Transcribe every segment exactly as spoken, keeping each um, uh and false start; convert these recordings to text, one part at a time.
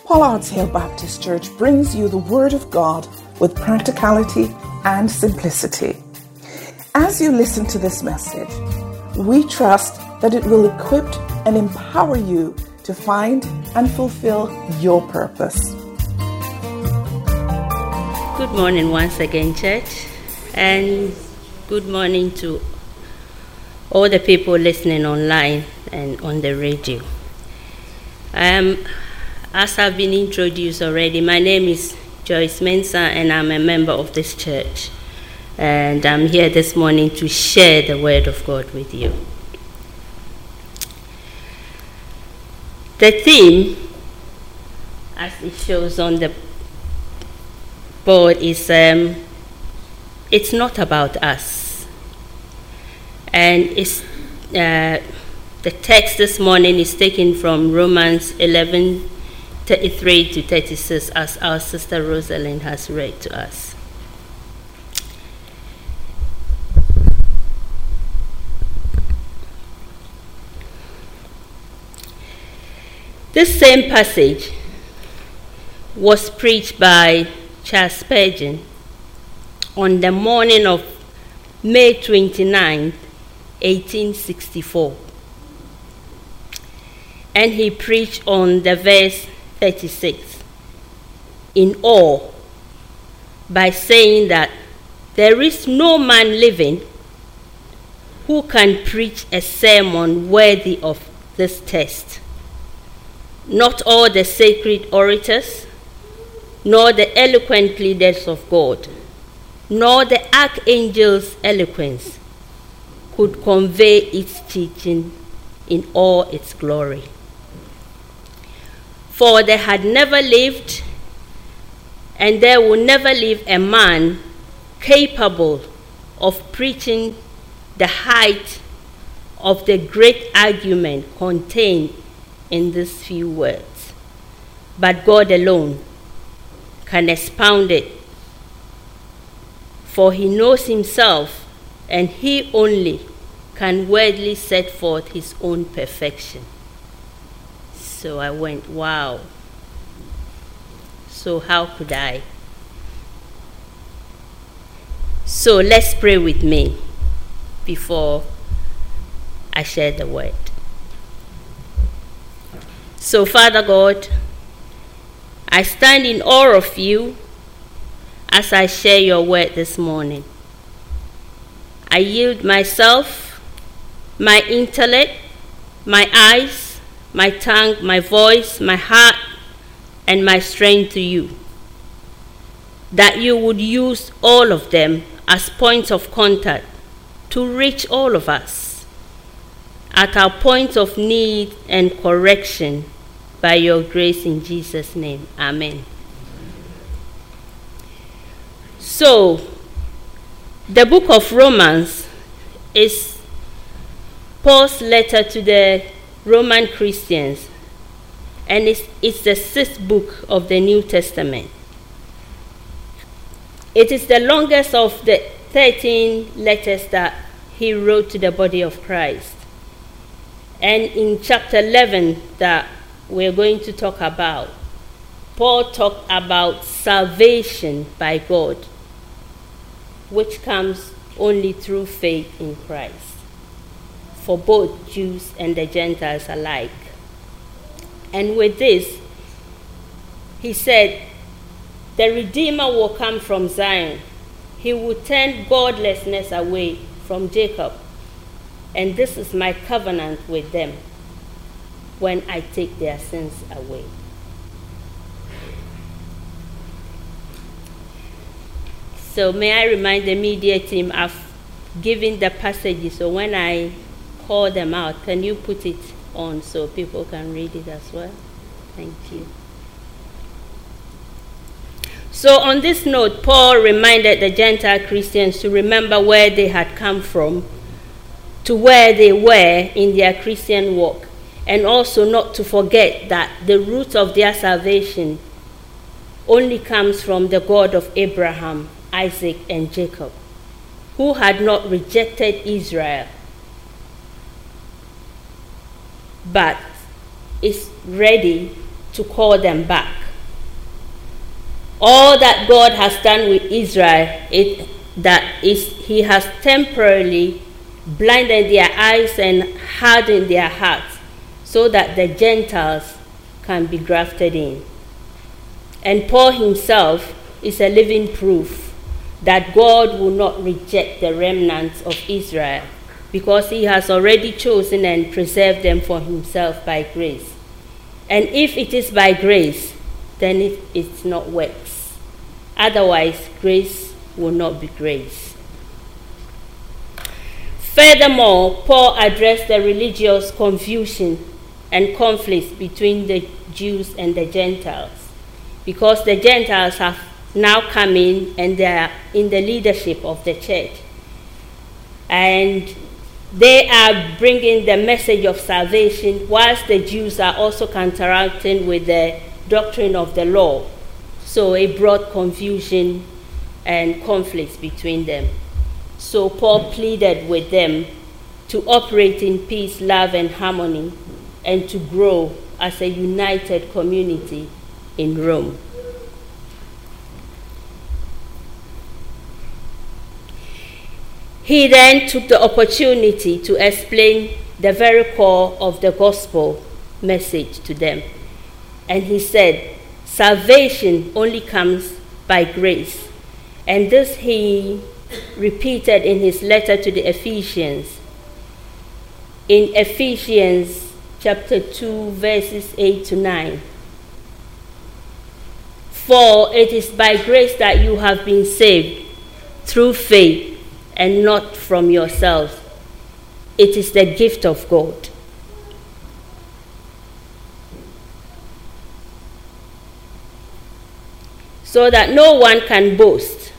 Pollard's Hill Baptist Church brings you the Word of God with practicality and simplicity. As you listen to this message, we trust that it will equip and empower you to find and fulfill your purpose. Good morning once again, church, and good morning to all the people listening online and on the radio. Um, as I've been introduced already, my name is Joyce Mensah, and I'm a member of this church. And I'm here this morning to share the Word of God with you. The theme, as it shows on the board, is um, it's not about us. And it's uh, the text this morning is taken from Romans eleven, thirty-three to thirty-six, as our sister Rosalind has read to us. This same passage was preached by Charles Spurgeon on the morning of May twenty-ninth, eighteen sixty-four. And he preached on the verse thirty-six in awe by saying that there is no man living who can preach a sermon worthy of this test. Not all the sacred orators, nor the eloquent leaders of God, nor the archangel's eloquence could convey its teaching in all its glory. For there had never lived, and there will never live, a man capable of preaching the height of the great argument contained in these few words. But God alone can expound it, for he knows himself, and he only can worthily set forth his own perfection. So I went, wow. So how could I? So let's pray with me before I share the word. So Father God, I stand in awe of you as I share your word this morning. I yield myself, my intellect, my eyes, my tongue, my voice, my heart, and my strength to you, that you would use all of them as points of contact to reach all of us at our point of need and correction by your grace in Jesus' name. Amen. So, the book of Romans is Paul's letter to the Roman Christians, and it's, it's the sixth book of the New Testament. It is the longest of the thirteen letters that he wrote to the body of Christ. And in chapter eleven that we're going to talk about, Paul talked about salvation by God, which comes only through faith in Christ, for both Jews and the Gentiles alike. And with this, he said, the Redeemer will come from Zion. He will turn godlessness away from Jacob. And this is my covenant with them when I take their sins away. So may I remind the media team, I've given the passages, so when I call them out, can you put it on so people can read it as well? Thank you. So on this note, Paul reminded the Gentile Christians to remember where they had come from to where they were in their Christian walk, and also not to forget that the root of their salvation only comes from the God of Abraham, Isaac, and Jacob, who had not rejected Israel, but is ready to call them back. All that God has done with Israel, it, that is, he has temporarily blinded their eyes and hardened their hearts so that the Gentiles can be grafted in. And Paul himself is a living proof that God will not reject the remnants of Israel because he has already chosen and preserved them for himself by grace. And if it is by grace, then it, it's not works. Otherwise, grace will not be grace. Furthermore, Paul addressed the religious confusion and conflicts between the Jews and the Gentiles, because the Gentiles have now come in and they are in the leadership of the church. And they are bringing the message of salvation, whilst the Jews are also counteracting with the doctrine of the law. So it brought confusion and conflicts between them. So Paul pleaded with them to operate in peace, love, and harmony, and to grow as a united community in Rome. He then took the opportunity to explain the very core of the gospel message to them. And he said, salvation only comes by grace. And this he repeated in his letter to the Ephesians. In Ephesians chapter two, verses eight to nine. For it is by grace that you have been saved, through faith, and not from yourselves. It is the gift of God. So that no one can boast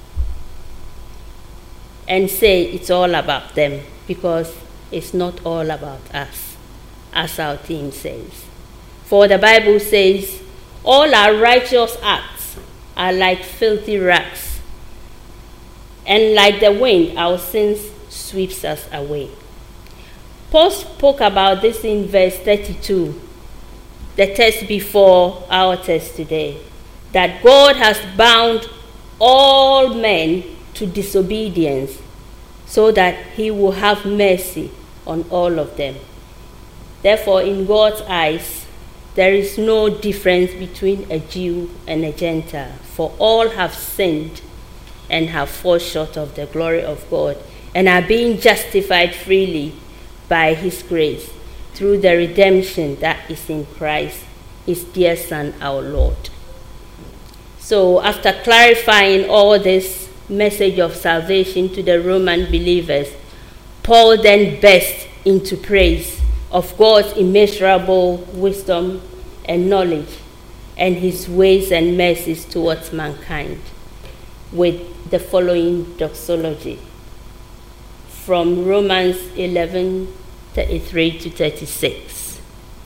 and say it's all about them, because it's not all about us, as our theme says. For the Bible says, all our righteous acts are like filthy rags, and like the wind, our sins sweeps us away. Paul spoke about this in verse thirty-two, the text before our text today, that God has bound all men to disobedience so that he will have mercy on all of them. Therefore, in God's eyes, there is no difference between a Jew and a Gentile, for all have sinned and have fallen short of the glory of God, and are being justified freely by his grace through the redemption that is in Christ, his dear Son, our Lord. So after clarifying all this message of salvation to the Roman believers, Paul then burst into praise of God's immeasurable wisdom and knowledge and his ways and mercies towards mankind, with the following doxology from Romans eleven, thirty-three to thirty-six.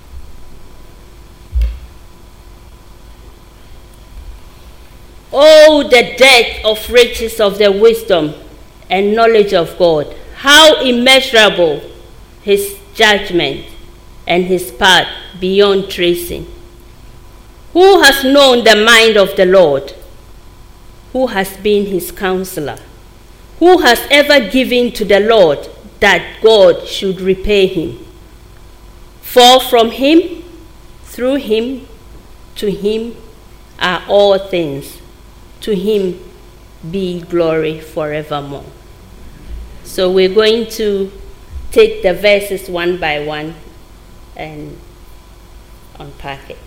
Oh, the depth of riches of the wisdom and knowledge of God! How immeasurable his judgment and his path beyond tracing! Who has known the mind of the Lord? Who has been his counselor? Who has ever given to the Lord that God should repay him? For from him, through him, to him are all things. To him be glory forevermore. So we're going to take the verses one by one and unpack it.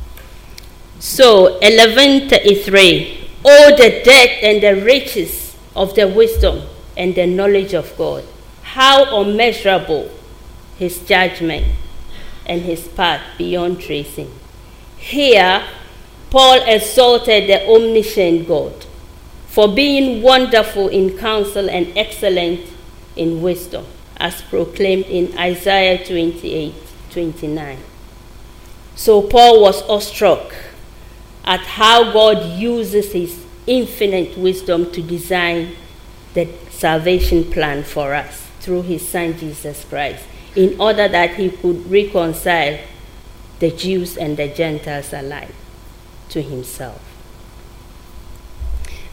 So eleven thirty-three. Oh, the depth and the riches of the wisdom and the knowledge of God! How unmeasurable his judgment and his path beyond tracing. Here, Paul exalted the omniscient God for being wonderful in counsel and excellent in wisdom, as proclaimed in Isaiah twenty-eight twenty-nine. So Paul was awestruck at how God uses his infinite wisdom to design the salvation plan for us through his Son Jesus Christ, in order that he could reconcile the Jews and the Gentiles alike to himself.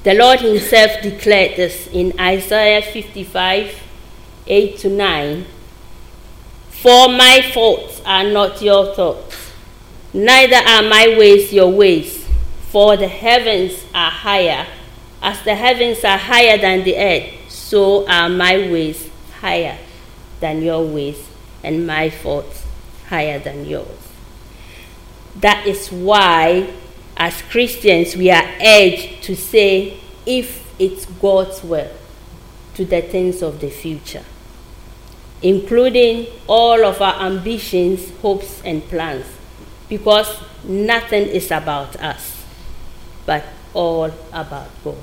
The Lord himself declared this in Isaiah fifty-five, eight to nine. For my thoughts are not your thoughts, neither are my ways your ways. For the heavens are higher, as the heavens are higher than the earth, so are my ways higher than your ways, and my thoughts higher than yours. That is why, as Christians, we are urged to say, if it's God's will, to the things of the future, including all of our ambitions, hopes, and plans, because nothing is about us, but all about God.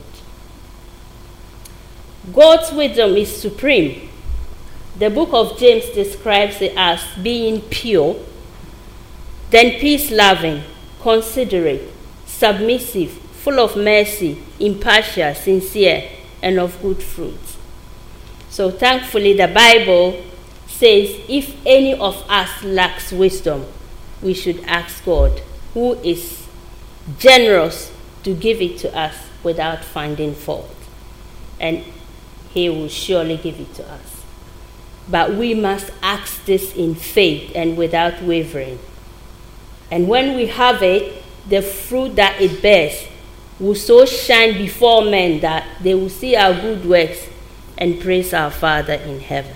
God's wisdom is supreme. The book of James describes it as being pure, then peace-loving, considerate, submissive, full of mercy, impartial, sincere, and of good fruits. So thankfully, the Bible says if any of us lacks wisdom, we should ask God, who is generous to give it to us without finding fault. And he will surely give it to us. But we must ask this in faith and without wavering. And when we have it, the fruit that it bears will so shine before men that they will see our good works and praise our Father in heaven.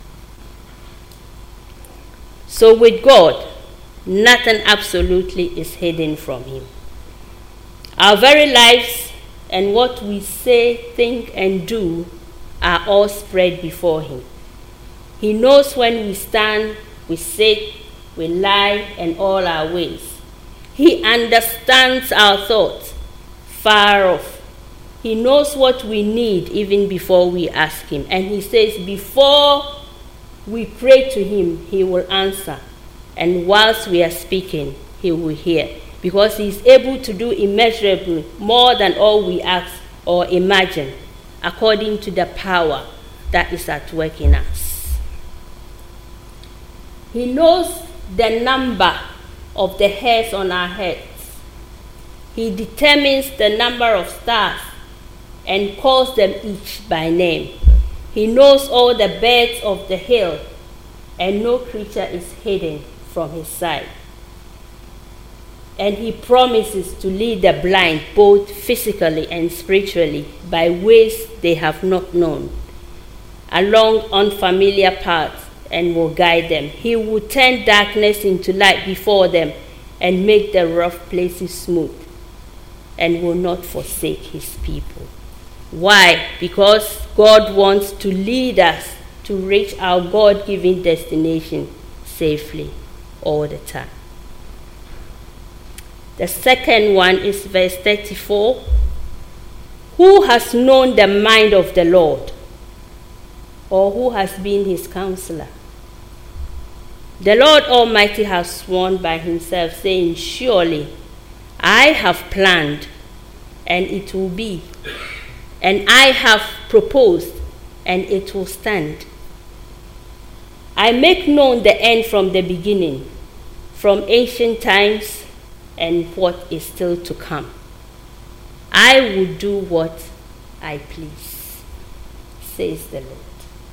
So with God, nothing absolutely is hidden from him. Our very lives and what we say, think, and do are all spread before him. He knows when we stand, we sit, we lie, and all our ways. He understands our thoughts far off. He knows what we need even before we ask him. And he says before we pray to him, he will answer. And whilst we are speaking, he will hear. Because he is able to do immeasurably more than all we ask or imagine, according to the power that is at work in us. He knows the number of the hairs on our heads. He determines the number of stars and calls them each by name. He knows all the birds of the hill, and no creature is hidden from his sight. And he promises to lead the blind both physically and spiritually by ways they have not known, along unfamiliar paths, and will guide them. He will turn darkness into light before them and make the rough places smooth, and will not forsake his people. Why? Because God wants to lead us to reach our God-given destination safely all the time. The second one is verse thirty-four. Who has known the mind of the Lord? Or who has been his counselor? The Lord Almighty has sworn by himself, saying, surely I have planned, and it will be. And I have proposed, and it will stand. I make known the end from the beginning, from ancient times, and what is still to come. I will do what I please, says the Lord.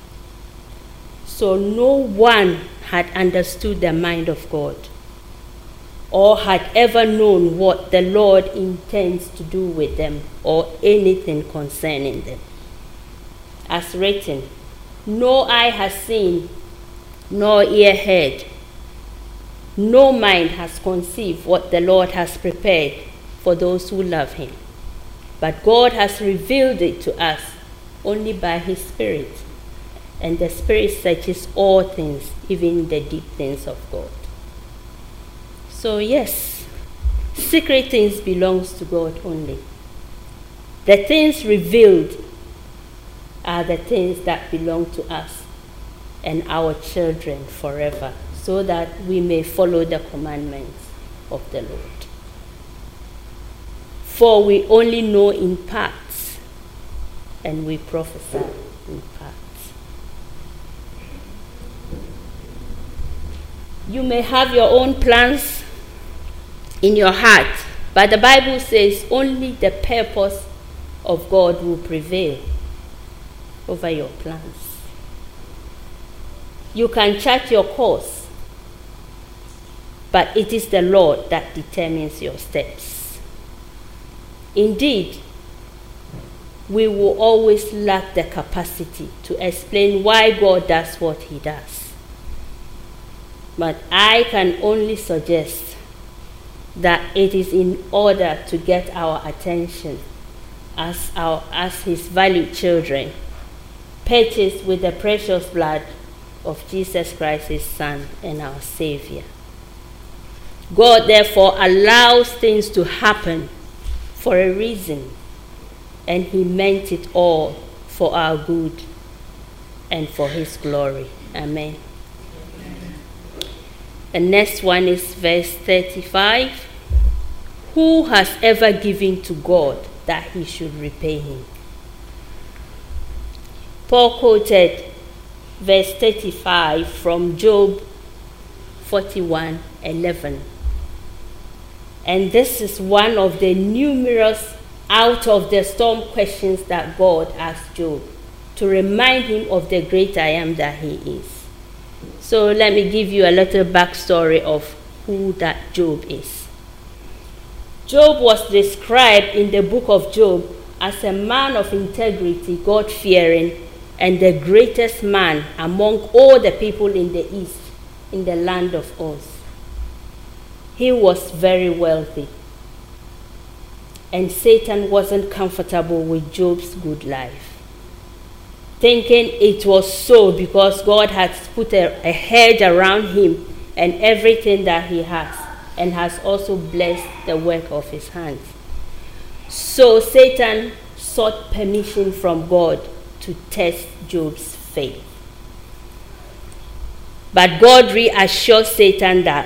So no one had understood the mind of God, or had ever known what the Lord intends to do with them, or anything concerning them. As written, no eye has seen, nor ear heard, no mind has conceived what the Lord has prepared for those who love him. But God has revealed it to us only by his Spirit. And the Spirit searches all things, even the deep things of God. So yes, secret things belongs to God only. The things revealed are the things that belong to us and our children forever, so that we may follow the commandments of the Lord. For we only know in parts, and we prophesy in parts. You may have your own plans in your heart, but the Bible says only the purpose of God will prevail over your plans. You can chart your course, but it is the Lord that determines your steps. Indeed, we will always lack the capacity to explain why God does what he does. But I can only suggest that it is in order to get our attention as, our, as his valued children, purchased with the precious blood of Jesus Christ, his Son and our Savior. God therefore allows things to happen for a reason, and he meant it all for our good and for his glory. Amen. The next one is verse thirty-five. Who has ever given to God that he should repay him? Paul quoted verse thirty-five from Job forty-one eleven. And this is one of the numerous out of the storm questions that God asked Job to remind him of the great I am that he is. So let me give you a little backstory of who that Job is. Job was described in the book of Job as a man of integrity, God-fearing, and the greatest man among all the people in the east, in the land of Uz. He was very wealthy, and Satan wasn't comfortable with Job's good life, thinking it was so because God had put a, a hedge around him and everything that he has, and has also blessed the work of his hands. So Satan sought permission from God to test Job's faith. But God reassured Satan that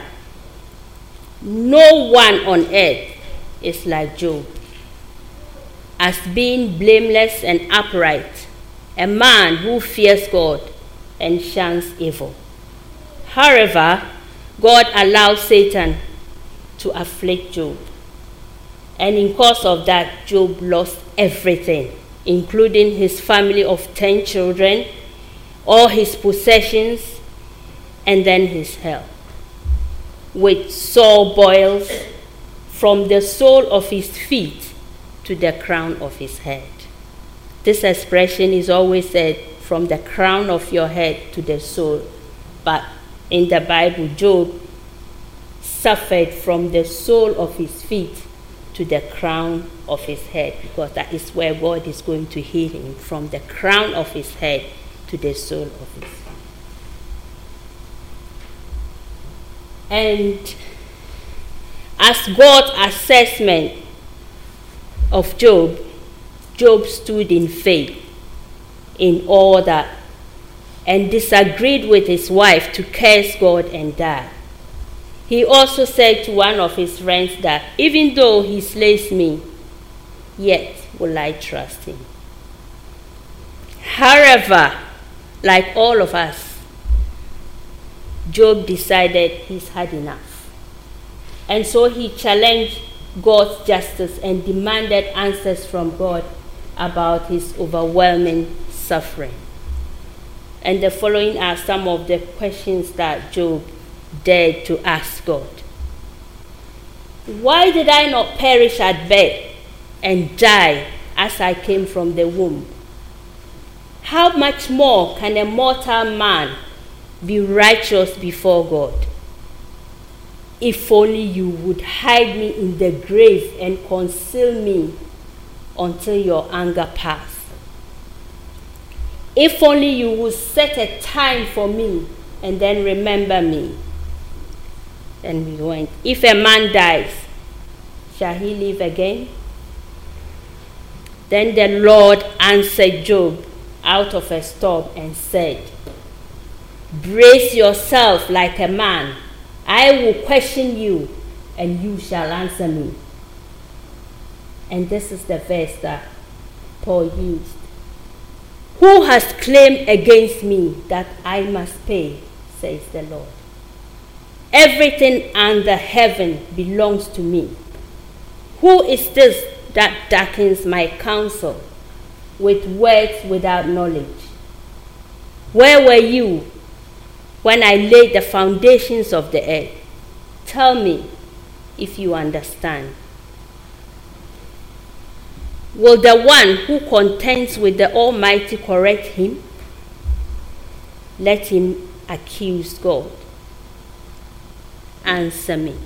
no one on earth is like Job, as being blameless and upright, a man who fears God and shuns evil. However, God allowed Satan to afflict Job, and in course of that, Job lost everything, including his family of ten children, all his possessions, and then his health, with sore boils from the sole of his feet to the crown of his head. This expression is always said from the crown of your head to the sole, but in the Bible, Job suffered from the sole of his feet to the crown of his head, because that is where God is going to heal him, from the crown of his head to the sole of his feet. And as God's assessment of Job, Job stood in faith in all that, and disagreed with his wife to curse God and die. He also said to one of his friends that even though he slays me, yet will I trust him. However, like all of us, Job decided he's had enough. And so he challenged God's justice and demanded answers from God about his overwhelming suffering. And the following are some of the questions that Job dared to ask God. Why did I not perish at birth and die as I came from the womb? How much more can a mortal man be righteous before God? If only you would hide me in the grave and conceal me until your anger passed. If only you would set a time for me and then remember me. And we went, if a man dies, shall he live again? Then the Lord answered Job out of a storm and said, brace yourself like a man. I will question you, and you shall answer me. And this is the verse that Paul used. Who has claimed against me that I must pay, says the Lord. Everything under heaven belongs to me. Who is this that darkens my counsel with words without knowledge? Where were you when I laid the foundations of the earth? Tell me if you understand. Will the one who contends with the Almighty correct him? Let him accuse God. Answer me.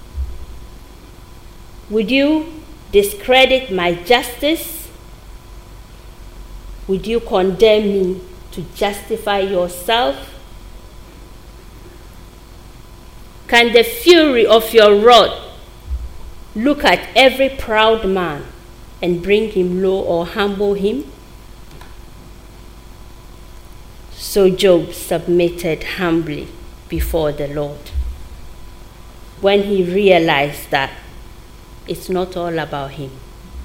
Would you discredit my justice? Would you condemn me to justify yourself? Can the fury of your rod look at every proud man and bring him low or humble him? So Job submitted humbly before the Lord when he realized that it's not all about him.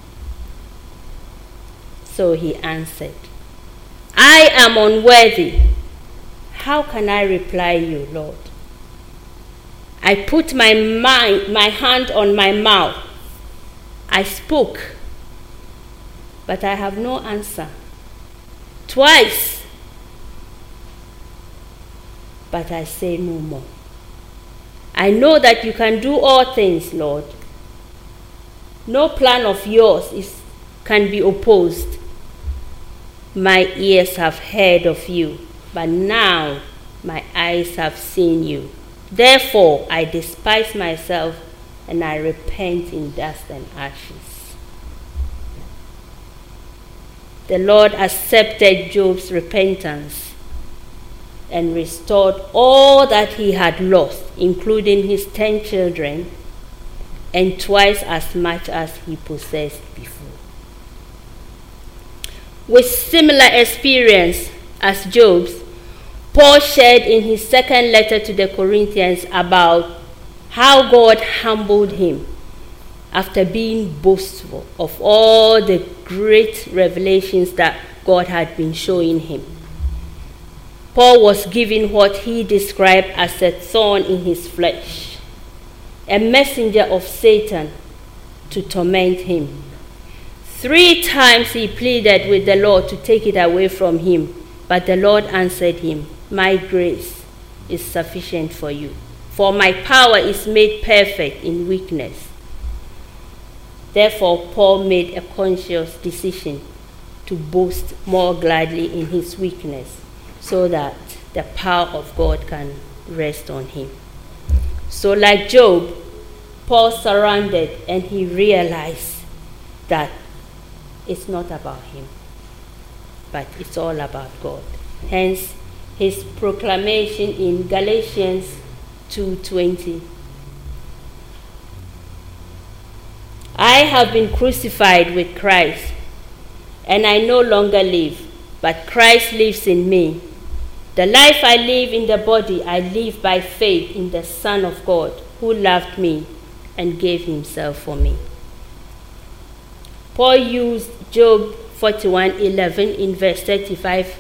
So he answered, I am unworthy. How can I reply you, Lord? I put my mind, my hand on my mouth. I spoke, but I have no answer. Twice, but I say no more. I know that you can do all things, Lord. No plan of yours is, can be opposed. My ears have heard of you, but now my eyes have seen you. Therefore, I despise myself and I repent in dust and ashes. The Lord accepted Job's repentance and restored all that he had lost, including his ten children, and twice as much as he possessed before. With similar experience as Job's, Paul shared in his second letter to the Corinthians about how God humbled him after being boastful of all the great revelations that God had been showing him. Paul was given what he described as a thorn in his flesh, a messenger of Satan to torment him. Three times he pleaded with the Lord to take it away from him, but the Lord answered him, my grace is sufficient for you, for my power is made perfect in weakness. Therefore, Paul made a conscious decision to boast more gladly in his weakness, so that the power of God can rest on him. So like Job, Paul surrendered and he realized that it's not about him, but it's all about God. Hence, his proclamation in Galatians two twenty. I have been crucified with Christ, and I no longer live, but Christ lives in me. The life I live in the body, I live by faith in the Son of God, who loved me and gave himself for me. Paul used Job forty-one eleven in verse thirty-five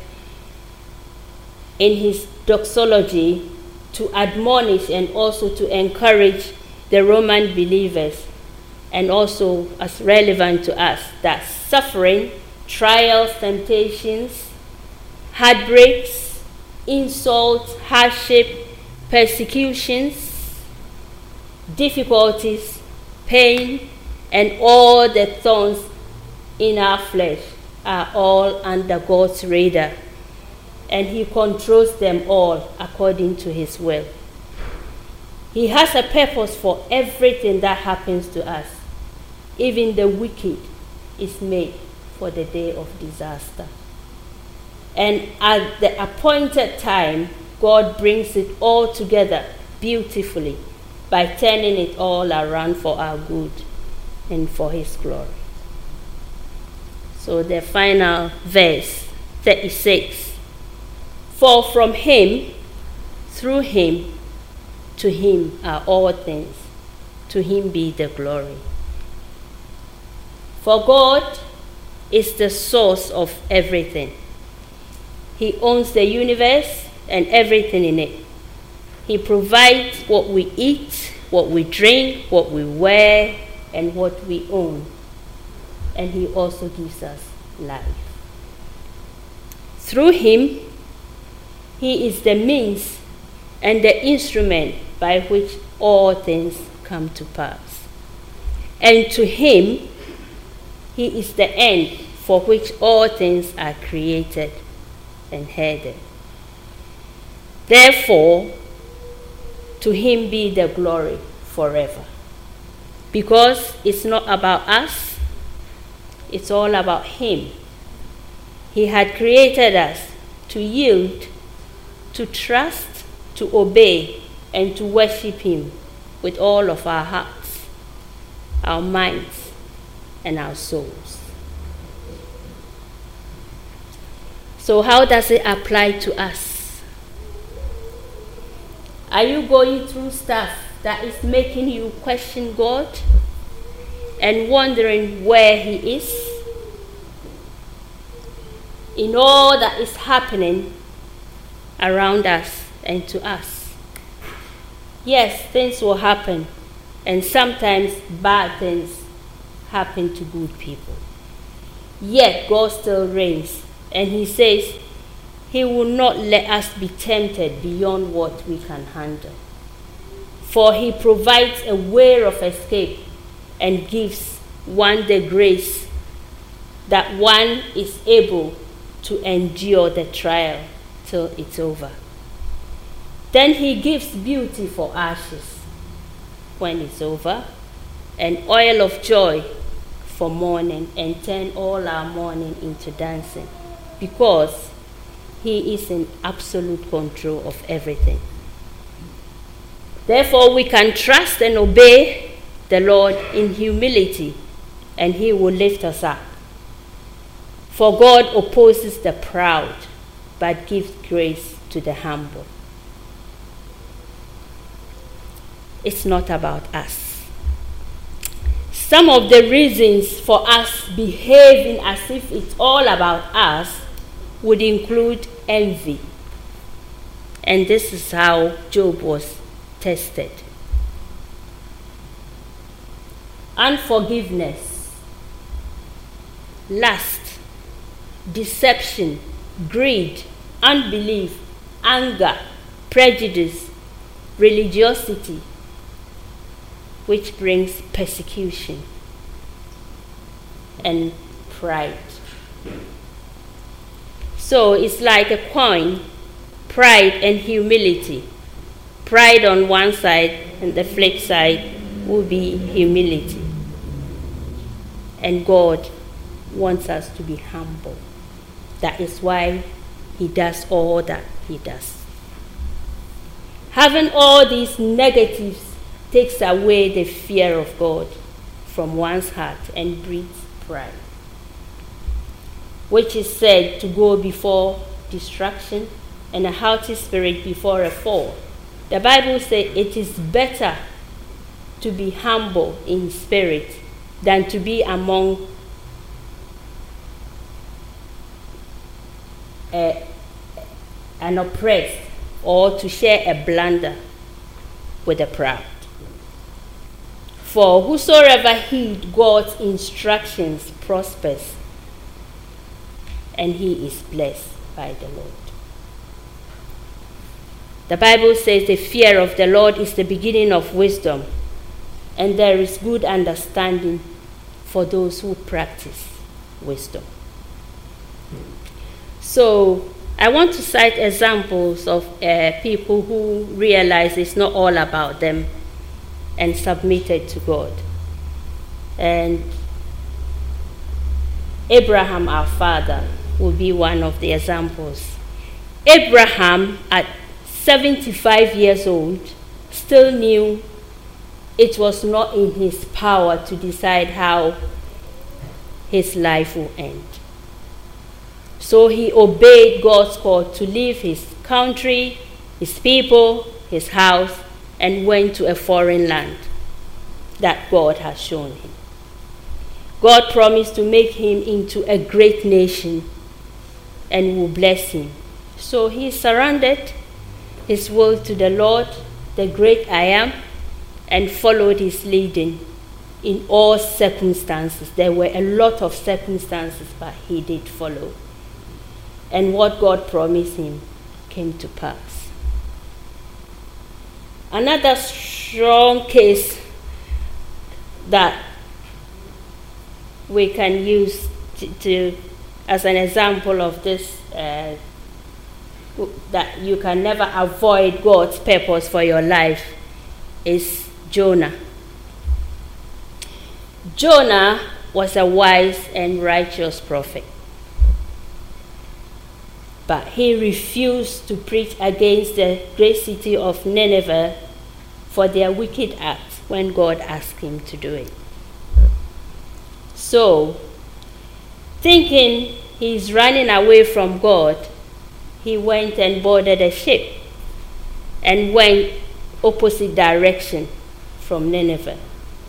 in his doxology to admonish and also to encourage the Roman believers, and also as relevant to us, that suffering, trials, temptations, heartbreaks, insults, hardship, persecutions, difficulties, pain, and all the thorns in our flesh are all under God's radar, and he controls them all according to his will. He has a purpose for everything that happens to us. Even the wicked is made for the day of disaster. And at the appointed time, God brings it all together beautifully by turning it all around for our good and for his glory. So the final verse, thirty-six. For from him, through him, to him are all things. To him be the glory. For God is the source of everything. He owns the universe and everything in it. He provides what we eat, what we drink, what we wear, and what we own. and he also gives us life. Through him, he is the means and the instrument by which all things come to pass. And to him, he is the end for which all things are created and headed. Therefore, to him be the glory forever. Because it's not about us, it's all about him. He had created us to yield, to trust, to obey, and to worship him with all of our hearts, our minds, and our souls. So how does it apply to us? Are you going through stuff that is making you question God and wondering where he is in all that is happening around us and to us? Yes, things will happen, and sometimes bad things happen to good people. Yet God still reigns, and he says he will not let us be tempted beyond what we can handle. For he provides a way of escape and gives one the grace that one is able to endure the trial till it's over. Then he gives beauty for ashes when it's over, and oil of joy for mourning, and turn all our mourning into dancing, because he is in absolute control of everything. Therefore, we can trust and obey the Lord in humility, and he will lift us up. For God opposes the proud, but gives grace to the humble. It's not about us. Some of the reasons for us behaving as if it's all about us would include envy. And this is how Job was tested. Unforgiveness, lust, deception, greed, unbelief, anger, prejudice, religiosity, which brings persecution, and pride. So it's like a coin, pride and humility. Pride on one side, and the flip side will be humility. And God wants us to be humble. That is why he does all that he does. Having all these negatives takes away the fear of God from one's heart and breeds pride, which is said to go before destruction and a haughty spirit before a fall. The Bible says it is better to be humble in spirit than to be among a, an oppressed, or to share a blunder with the proud. For whosoever heed God's instructions prospers, and he is blessed by the Lord. The Bible says the fear of the Lord is the beginning of wisdom, and there is good understanding for those who practice wisdom. So I want to cite examples of uh, people who realize it's not all about them and submitted to God. And Abraham, our father, will be one of the examples. Abraham, at seventy-five years old, still knew it was not in his power to decide how his life will end. So he obeyed God's call to leave his country, his people, his house, and went to a foreign land that God has shown him. God promised to make him into a great nation and will bless him. So he surrendered his will to the Lord, the great I Am, and followed his leading in all circumstances. There were a lot of circumstances, but he did follow. And what God promised him came to pass. Another strong case that we can use to, to as an example of this, uh, that you can never avoid God's purpose for your life, is Jonah. Jonah was a wise and righteous prophet, but he refused to preach against the great city of Nineveh for their wicked acts when God asked him to do it. So, thinking he's running away from God, he went and boarded a ship and went opposite direction from Nineveh.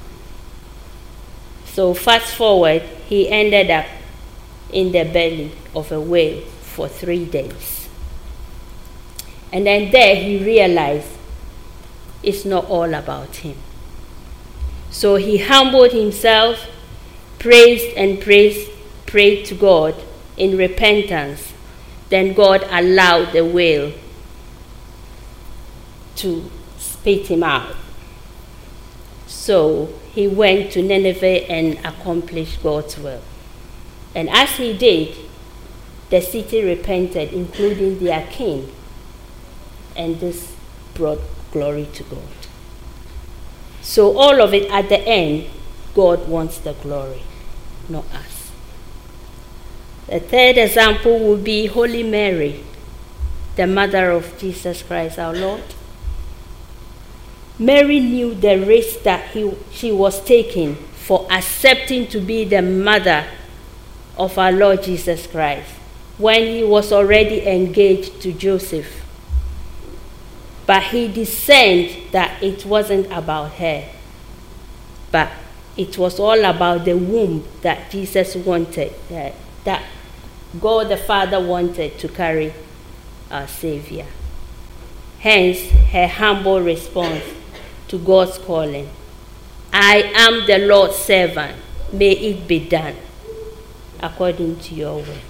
So fast forward, he ended up in the belly of a whale for three days. And then there he realized it's not all about him. So he humbled himself, praised and praised, prayed to God in repentance. Then God allowed the whale to spit him out. So he went to Nineveh and accomplished God's will. And as he did, the city repented, including their king. And this brought glory to God. So all of it, at the end, God wants the glory, not us. The third example would be Holy Mary, the mother of Jesus Christ our Lord. Mary knew the risk that he, she was taking for accepting to be the mother of our Lord Jesus Christ when he was already engaged to Joseph. But he discerned that it wasn't about her, but it was all about the womb that Jesus wanted, uh, that God the Father wanted to carry our Savior. Hence, her humble response to God's calling: I am the Lord's servant, may it be done according to your will.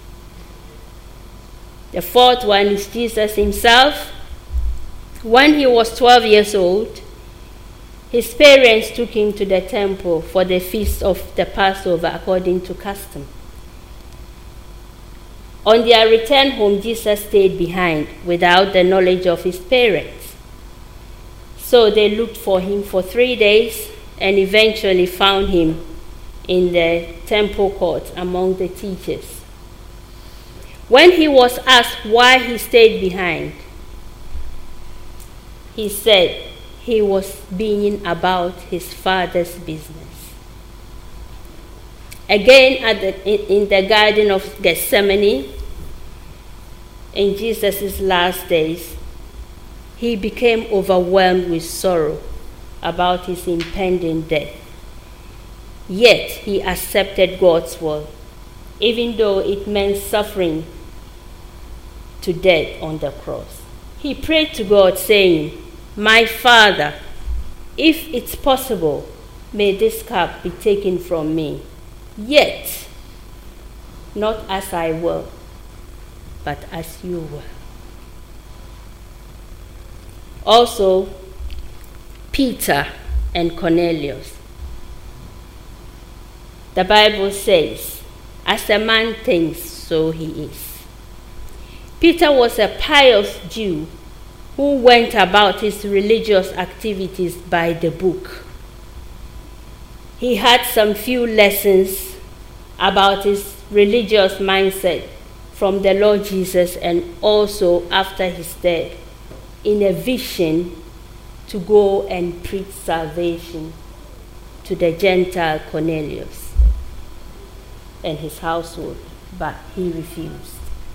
The fourth one is Jesus himself. When he was twelve years old, his parents took him to the temple for the feast of the Passover according to custom. On their return home, Jesus stayed behind without the knowledge of his parents. So they looked for him for three days and eventually found him in the temple court among the teachers. When he was asked why he stayed behind, he said he was being about his father's business. Again, at the, in, in the Garden of Gethsemane, in Jesus' last days, he became overwhelmed with sorrow about his impending death. Yet he accepted God's will, even though it meant suffering to death on the cross. He prayed to God, saying, My Father, if it's possible, may this cup be taken from me. Yet, not as I will, but as you will. Also, Peter and Cornelius. The Bible says, as a man thinks, so he is. Peter was a pious Jew who went about his religious activities by the book. He had some few lessons about his religious mindset from the Lord Jesus, and also after his death, in a vision to go and preach salvation to the Gentile Cornelius and his household, but he refused.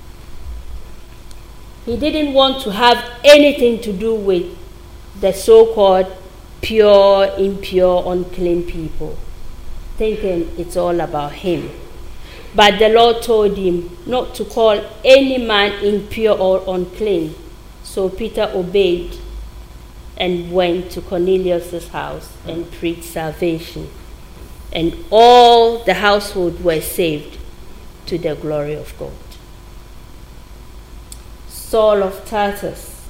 He didn't want to have anything to do with the so-called pure, impure, unclean people, thinking it's all about him. But the Lord told him not to call any man impure or unclean. So Peter obeyed and went to Cornelius' house and preached salvation and all the household were saved to the glory of God. Saul of Tarsus.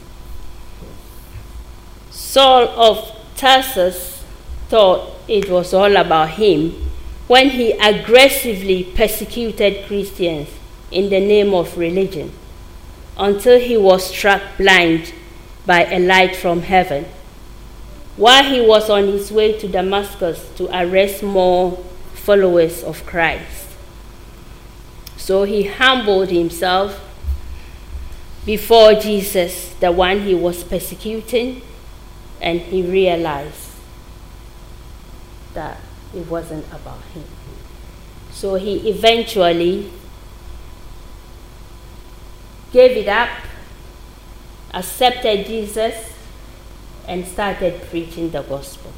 Saul of Tarsus thought it was all about him when he aggressively persecuted Christians in the name of religion, until he was struck blind by a light from heaven while he was on his way to Damascus to arrest more followers of Christ. So he humbled himself before Jesus, the one he was persecuting, and he realized that it wasn't about him. So he eventually gave it up, accepted Jesus, and started preaching the gospel.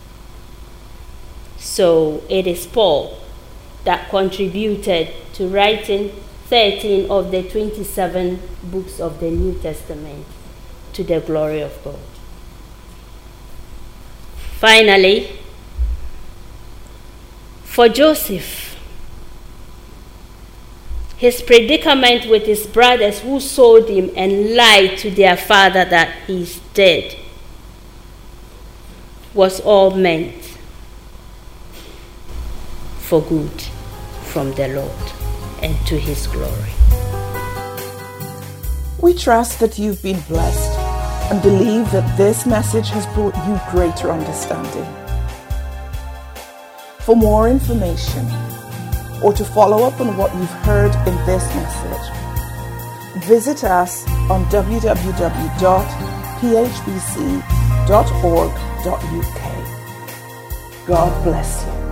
So it is Paul that contributed to writing thirteen of the twenty-seven books of the New Testament to the glory of God. Finally, for Joseph, his predicament with his brothers who sold him and lied to their father that he's dead was all meant for good from the Lord and to his glory. We trust that you've been blessed and believe that this message has brought you greater understanding. For more information or to follow up on what you've heard in this message, visit us on w w w dot p h b c dot org dot u k. God bless you.